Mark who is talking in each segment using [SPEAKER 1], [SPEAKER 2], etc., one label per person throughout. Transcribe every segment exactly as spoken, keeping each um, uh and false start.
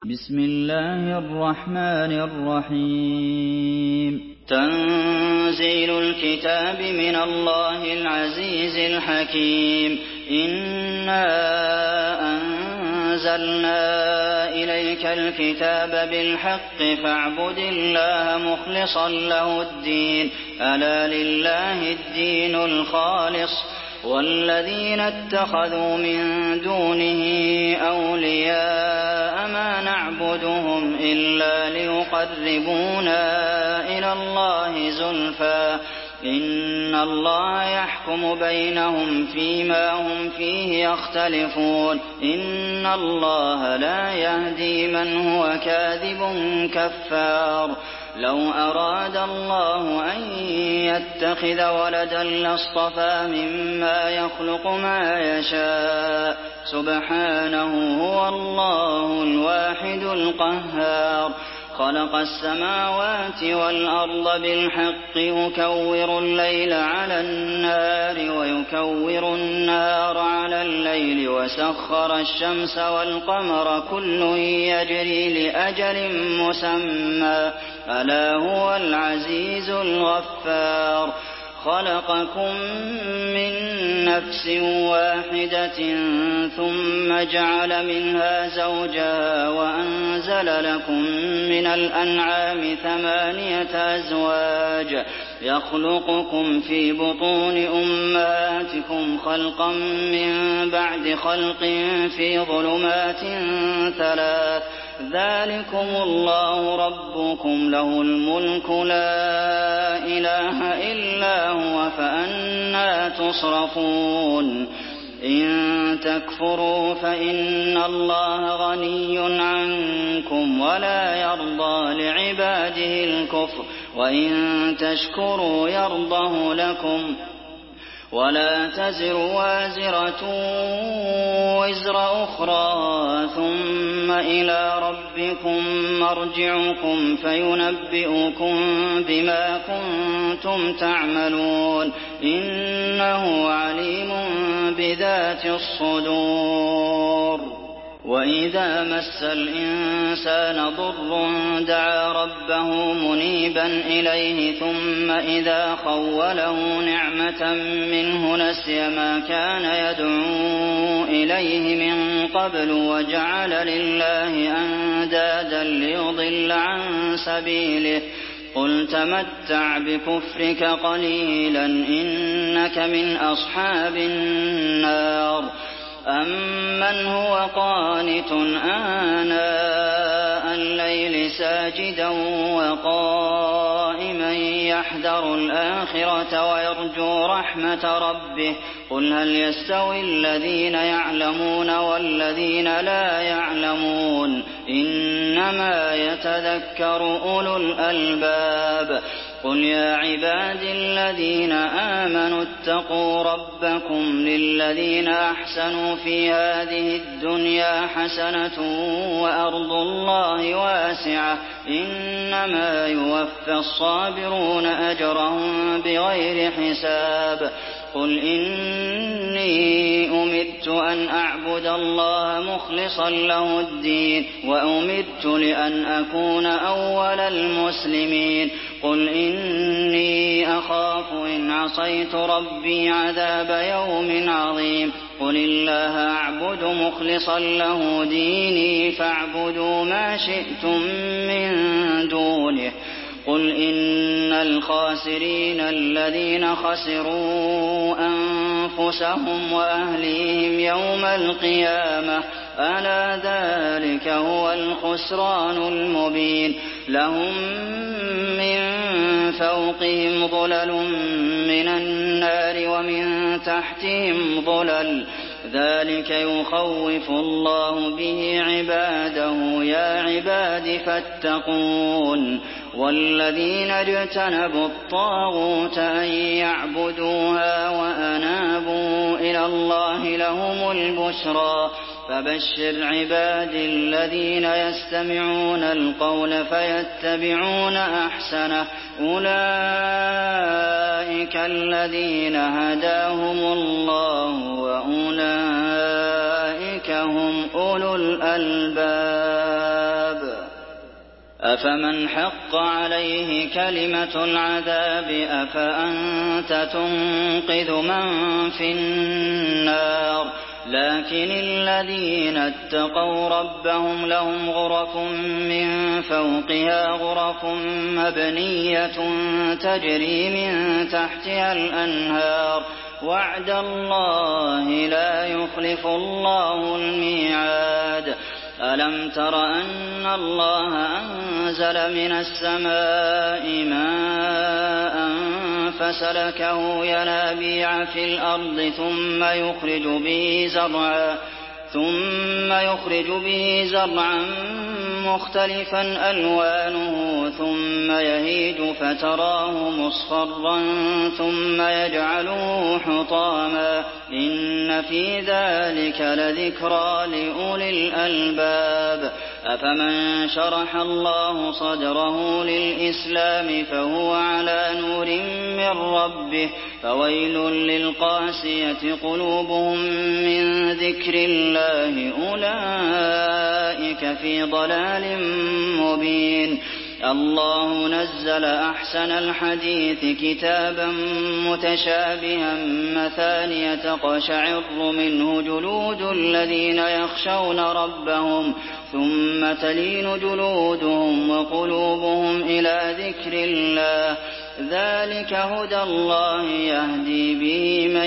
[SPEAKER 1] بسم الله الرحمن الرحيم تنزيل الكتاب من الله العزيز الحكيم إنا أنزلنا إليك الكتاب بالحق فاعبد الله مخلصا له الدين ألا لله الدين الخالص والذين اتخذوا من دونه أولياء ما نعبدهم إلا ليقربونا إلى الله زلفى إن الله يحكم بينهم فيما هم فيه يختلفون إن الله لا يهدي من هو كاذب كفار لو أراد الله أن يتخذ ولدا لاصطفى مما يخلق ما يشاء سبحانه هو الله الواحد القهار خلق السماوات والأرض بالحق يكور الليل على النهار ويكور النهار على الليل وسخر الشمس والقمر كل يجري لأجل مسمى ألا هو العزيز الغفار خلقكم من نفس واحدة ثم جعل منها زوجها وأنزل لكم من الأنعام ثمانية أزواج يخلقكم في بطون أمهاتكم خلقا من بعد خلق في ظلمات ثلاث ذلكم الله ربكم له الملك لا إله إلا هو فأنى تصرفون إن تكفروا فإن الله غني عنكم ولا يرضى لعباده الكفر وإن تشكروا يرضه لكم ولا تزر وازرة وزر أخرى ثم إلى ربكم مرجعكم فينبئكم بما كنتم تعملون إنه عليم بذات الصدور وإذا مس الإنسان ضر دعا ربه منيبا إليه ثم إذا خوله نعمة منه نسي ما كان يدعو إليه من قبل وجعل لله أندادا ليضل عن سبيله قل تمتع بكفرك قليلا إنك من أصحاب النار أمن هو قانت آناء الليل ساجدا وقائما يحذر الآخرة ويرجو رحمة ربه قل هل يستوي الذين يعلمون والذين لا يعلمون إنما يتذكر أولو الألباب قل يا عباد الذين آمنوا اتقوا ربكم للذين أحسنوا في هذه الدنيا حسنة وأرض الله واسعة إنما يوفى الصابرون أجرهم بغير حساب قل إني أمرت أن أعبد الله مخلصا له الدين وأمرت لأن أكون أول المسلمين قل إني أخاف إن عصيت ربي عذاب يوم عظيم قل الله أعبد مخلصا له ديني فاعبدوا ما شئتم من دونه قل إن الخاسرين الذين خسروا أنفسهم وأهليهم يوم القيامة ألا ذلك هو الخسران المبين لهم من فوقهم ظلل من النار ومن تحتهم ظلل ذلك يخوف الله به عباده يا عباد فاتقون والذين اجتنبوا الطاغوت أن يعبدوها وأنابوا إلى الله لهم البشرى فبشر عباد الذين يستمعون القول فيتبعون أحسنه أولئك الذين هداهم الله وأولئك هم أولو الألباب أفمن حق عليه كلمة العذاب أفأنت تنقذ من في النار لكن الذين اتقوا ربهم لهم غرف من فوقها غرف مبنية تجري من تحتها الأنهار وعد الله لا يخلف الله الميعاد ألم تر أن الله أنزل من السماء ماء فسلكه ينابيع في الأرض ثم يخرج به زرعا ثم يخرج به زرعا مختلفا ألوانه ثم يهيج فتراه مصفرا ثم يجعله حطاما إن في ذلك لذكرى لأولي الألباب أفمن شرح الله صدره للإسلام فهو على نور من ربه فويل للقاسية قلوبهم من ذكر الله أولئك في ضلال مبين الله نزل أحسن الحديث كتابا متشابها مثانية تقشعر منه جلود الذين يخشون ربهم ثم تلين جلودهم وقلوبهم إلى ذكر الله ذلك هدى الله يهدي به من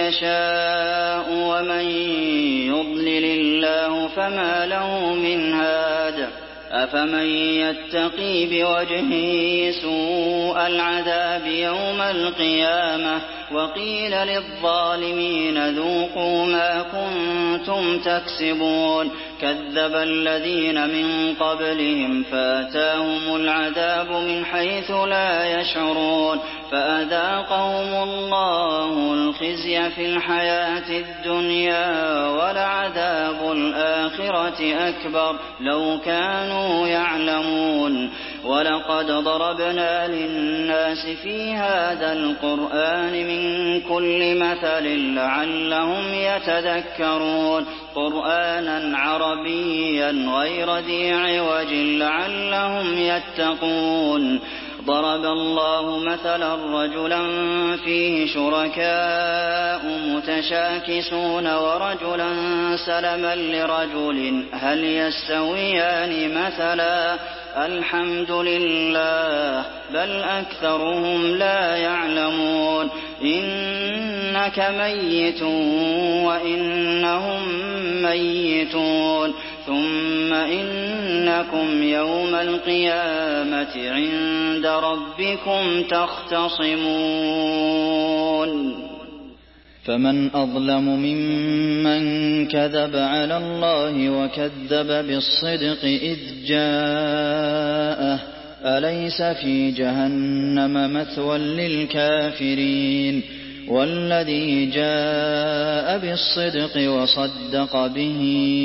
[SPEAKER 1] يشاء ومن يضلل الله فما له من هاد أفمن يتقي بوجهه سوء العذاب يوم القيامة وقيل للظالمين ذوقوا ما كنتم تكسبون كذب الذين من قبلهم فآتاهم العذاب من حيث لا يشعرون فأذاقهم الله الخزي في الحياة الدنيا ولعذاب الآخرة أكبر لو كانوا يعلمون ولقد ضربنا للناس في هذا القرآن من كل مثل لعلهم يتذكرون قرآنا عربيا غير ذي عوج لعلهم يتقون ضرب الله مثلا رجلا فيه شركاء متشاكسون ورجلا سلما لرجل هل يستويان مثلا الحمد لله بل أكثرهم لا يعلمون إنك ميت وإنهم ميتون ثم إنكم يوم القيامة عند ربكم تختصمون
[SPEAKER 2] فمن أظلم ممن كذب على الله وكذب بالصدق إذ جاءه أليس في جهنم مثوى للكافرين والذي جاء بالصدق وصدق به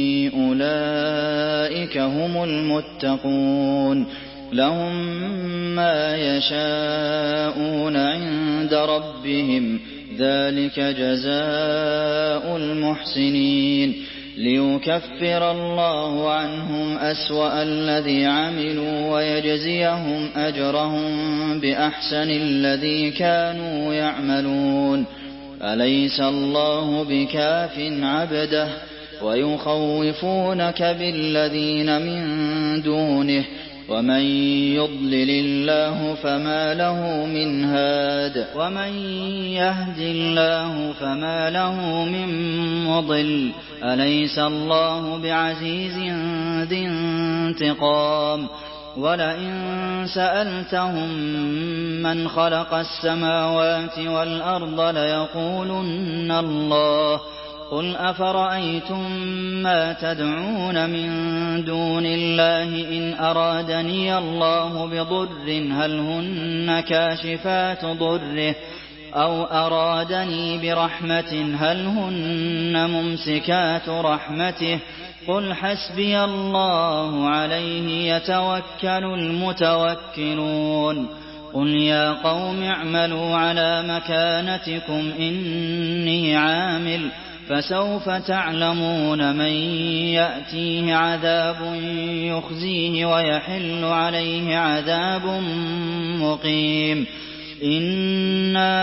[SPEAKER 2] أولئك هم المتقون لهم ما يشاءون عند ربهم ذلك جزاء المحسنين ليكفر الله عنهم أسوأ الذي عملوا ويجزيهم أجرهم بأحسن الذي كانوا يعملون أليس الله بكاف عبده ويخوفونك بالذين من دونه ومن يضلل الله فما له من هاد ومن يهد الله فما له من مضل أليس الله بعزيز ذي انتقام ولئن سألتهم من خلق السماوات والأرض ليقولن الله قل أفرأيتم ما تدعون من دون الله إن أرادني الله بضر هل هن كاشفات ضره أو أرادني برحمة هل هن ممسكات رحمته قل حسبي الله عليه يتوكل المتوكلون قل يا قوم اعملوا على مكانتكم إني عامل فسوف تعلمون من يأتيه عذاب يخزيه ويحل عليه عذاب مقيم إنا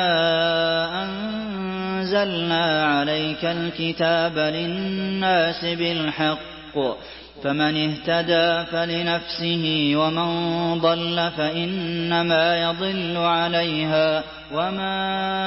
[SPEAKER 2] أنزلنا عليك الكتاب للناس بالحق فمن اهتدى فلنفسه ومن ضل فإنما يضل عليها وما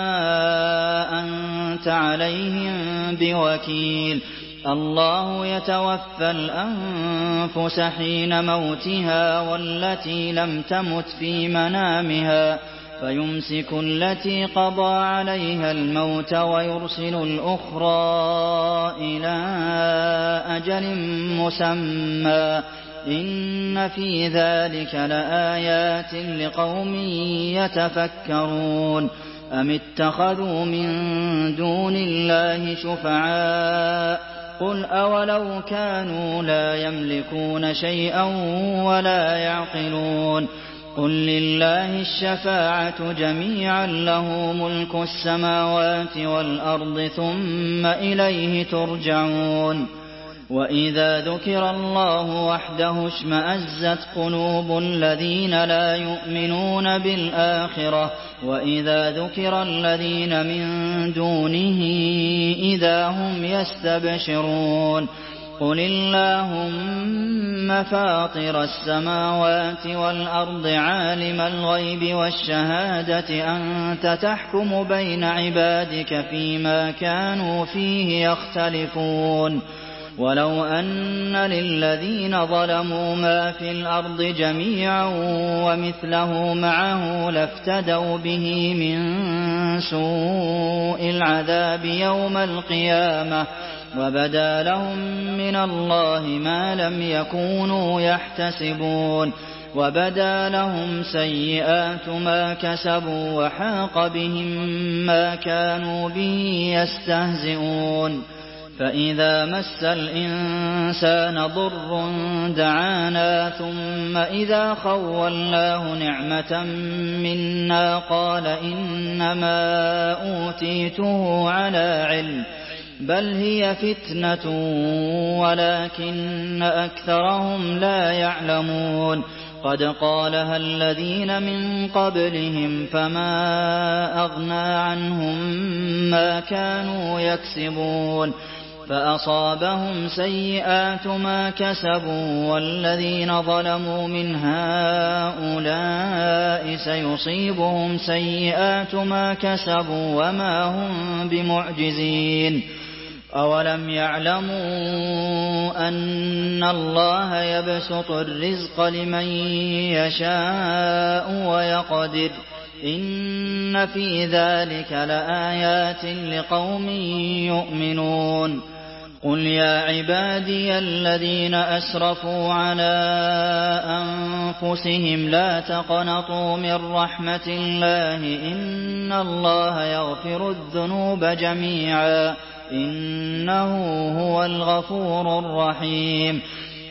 [SPEAKER 2] أنت عليهم بوكيل الله يتوفى الأنفس حين موتها والتي لم تمت في منامها فيمسك التي قضى عليها الموت ويرسل الأخرى إلى أجل مسمى إن في ذلك لآيات لقوم يتفكرون أم اتخذوا من دون الله شفعاء قل أولو كانوا لا يملكون شيئا ولا يعقلون قل لله الشفاعة جميعا له ملك السماوات والأرض ثم إليه ترجعون وإذا ذكر الله وحده اشمأزت قلوب الذين لا يؤمنون بالآخرة وإذا ذكر الذين من دونه إذا هم يستبشرون قل اللهم فاطر السماوات والأرض عالم الغيب والشهادة أنت تحكم بين عبادك فيما كانوا فيه يختلفون ولو أن للذين ظلموا ما في الأرض جميعا ومثله معه لافتدوا به من سوء العذاب يوم القيامة وبدا لهم من الله ما لم يكونوا يحتسبون وبدا لهم سيئات ما كسبوا وحاق بهم ما كانوا به يستهزئون فإذا مس الإنسان ضر دعانا ثم إذا خولناه نعمة منا قال إنما أوتيته على علم بل هي فتنة ولكن أكثرهم لا يعلمون قد قالها الذين من قبلهم فما أغنى عنهم ما كانوا يكسبون فأصابهم سيئات ما كسبوا والذين ظلموا من هؤلاء سيصيبهم سيئات ما كسبوا وما هم بمعجزين أولم يعلموا أن الله يبسط الرزق لمن يشاء ويقدر إن في ذلك لآيات لقوم يؤمنون قل يا عبادي الذين أسرفوا على أنفسهم لا تقنطوا من رحمة الله إن الله يغفر الذنوب جميعا إنه هو الغفور الرحيم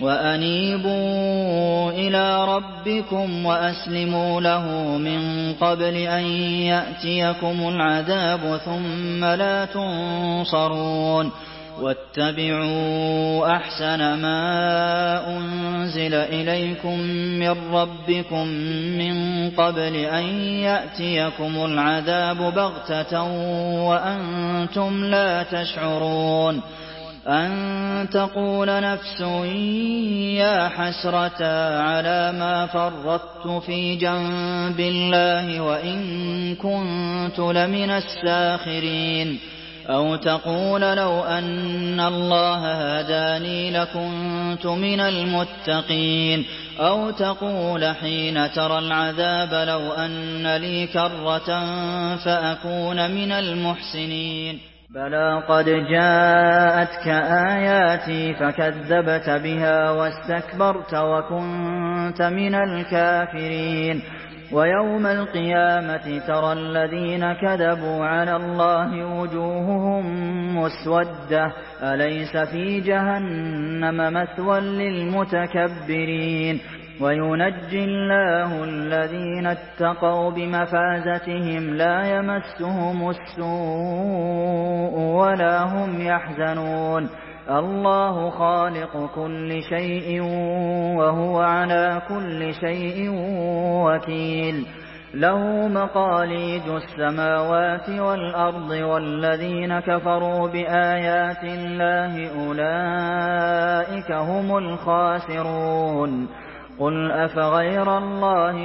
[SPEAKER 2] وأنيبوا إلى ربكم وأسلموا له من قبل أن يأتيكم العذاب ثم لا تنصرون واتبعوا أحسن ما أنزل إليكم من ربكم من قبل أن يأتيكم العذاب بغتة وأنتم لا تشعرون أن تقول نفس يا حسرة على ما فرطت في جنب الله وإن كنت لمن الساخرين أو تقول لو أن الله هداني لكنت من المتقين أو تقول حين ترى العذاب لو أن لي كرة فأكون من المحسنين بلى قد جاءتك آياتي فكذبت بها واستكبرت وكنت من الكافرين ويوم القيامة ترى الذين كذبوا على الله وجوههم مسودة أليس في جهنم مثوى للمتكبرين وَيُنَجِّي اللَّهُ الَّذِينَ اتَّقَوْا بِمَفَازَتِهِمْ لَا يَمَسُّهُمُ السُّوءُ وَلَا هُمْ يَحْزَنُونَ اللَّهُ خَالِقُ كُلِّ شَيْءٍ وَهُوَ عَلَىٰ كُلِّ شَيْءٍ وَكِيلٌ لَّهُ مَقَالِيدُ السَّمَاوَاتِ وَالْأَرْضِ وَالَّذِينَ كَفَرُوا بِآيَاتِ اللَّهِ أُولَٰئِكَ هُمُ الْخَاسِرُونَ قُلْ أَفَغَيْرَ اللَّهِ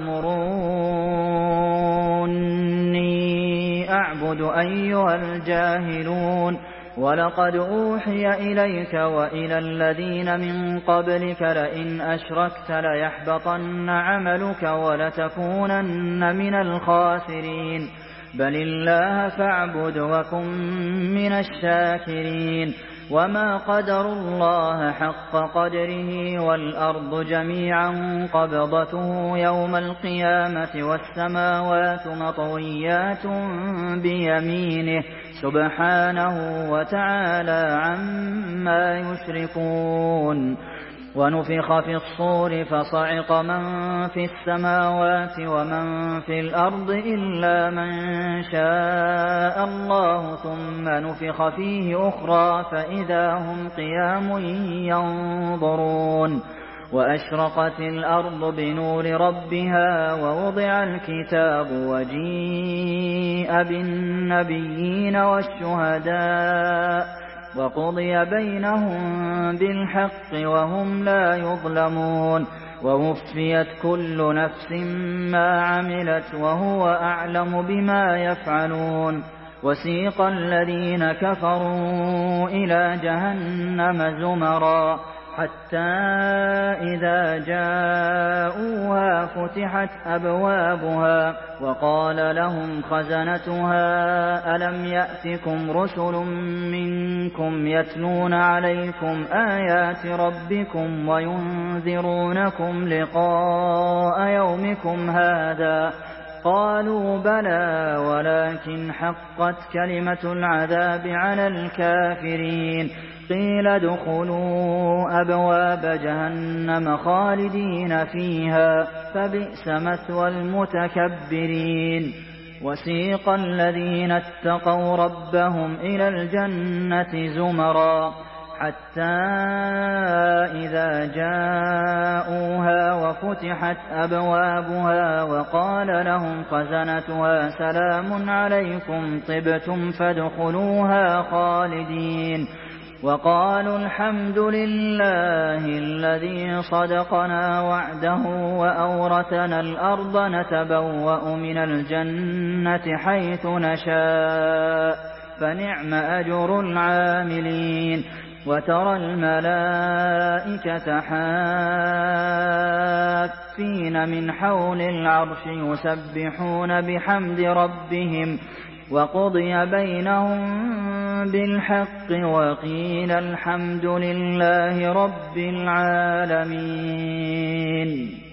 [SPEAKER 2] تَأْمُرُونِّي أَعْبُدُ أَيُّهَا الْجَاهِلُونَ وَلَقَدْ أُوحِيَ إِلَيْكَ وَإِلَى الَّذِينَ مِن قَبْلِكَ لَئِنْ أَشْرَكْتَ لَيَحْبَطَنَّ عَمَلُكَ وَلَتَكُونَنَّ مِنَ الْخَاسِرِينَ بَلِ اللَّهَ فَاعْبُدْ وَكُن مِّنَ الشَّاكِرِينَ وَمَا قَدَرُوا اللَّهَ حَقَّ قَدْرِهِ وَالْأَرْضُ جَمِيعًا قَبْضَتُهُ يَوْمَ الْقِيَامَةِ وَالسَّمَاوَاتُ مَطْوِيَّاتٌ بِيَمِينِهِ سُبْحَانَهُ وَتَعَالَىٰ عَمَّا يُشْرِكُونَ وَنُفِخَ فِي الصُّورِ فَصَعِقَ مَن فِي السَّمَاوَاتِ وَمَن فِي الْأَرْضِ إِلَّا مَن شَاءَ اللَّهُ ثُمَّ نُفِخَ فِيهِ أُخْرَىٰ فَإِذَا هُمْ قِيَامٌ يَنظُرُونَ وَأَشْرَقَتِ الْأَرْضُ بِنُورِ رَبِّهَا وَوُضِعَ الْكِتَابُ وَجِيءَ بِالنَّبِيِّينَ وَالشُّهَدَاءِ وَقُضِيَ بَيْنَهُم بِالْحَقِّ وَهُمْ لَا يُظْلَمُونَ وَوُفِّيَتْ كُلُّ نَفْسٍ مَّا عَمِلَتْ وَهُوَ أَعْلَمُ بِمَا يَفْعَلُونَ وَسِيقَ الَّذِينَ كَفَرُوا إِلَىٰ جَهَنَّمَ زُمَرًا حَتَّىٰ إِذَا جَاءُوهَا فُتِحَتْ أَبْوَابُهَا وَقَالَ لَهُمْ خَزَنَتُهَا أَلَمْ يَأْتِكُمْ رُسُلٌ مِّنكُمْ يَتْلُونَ عَلَيْكُمْ آيَاتِ رَبِّكُمْ وَيُنذِرُونَكُمْ لِقَاءَ يَوْمِكُمْ هَٰذَا ۚ قَالُوا بَلَىٰ وَلَٰكِنْ حَقَّتْ كَلِمَةُ الْعَذَابِ عَلَى الْكَافِرِينَ قِيلَ ادْخُلُوا أَبْوَابَ جَهَنَّمَ خَالِدِينَ فِيهَا فَبِئْسَ مَثْوَى الْمُتَكَبِّرِينَ وَسِيقَ الَّذِينَ اتَّقَوْا رَبَّهُمْ إِلَى الْجَنَّةِ زُمَرًا حَتَّىٰ إِذَا جَاءُوهَا وَفُتِحَتْ أَبْوَابُهَا وَقَالَ لَهُمْ خَزَنَتُهَا سَلَامٌ عَلَيْكُمْ طِبْتُمْ فَادْخُلُوهَا خَالِدِينَ وَقَالُوا الْحَمْدُ لِلَّهِ الَّذِي صَدَقَنَا وَعْدَهُ وَأَوْرَثَنَا الْأَرْضَ نَتَبَوَّأُ مِنَ الْجَنَّةِ حَيْثُ نَشَاءُ فَنِعْمَ أَجْرُ الْعَامِلِينَ وَتَرَى الْمَلَائِكَةَ حَافِّينَ مِنْ حَوْلِ الْعَرْشِ يُسَبِّحُونَ بِحَمْدِ رَبِّهِمْ وَقُضِيَ بَيْنَهُم بِالْحَقِّ وَقِيلَ الْحَمْدُ لِلَّهِ رَبِّ الْعَالَمِينَ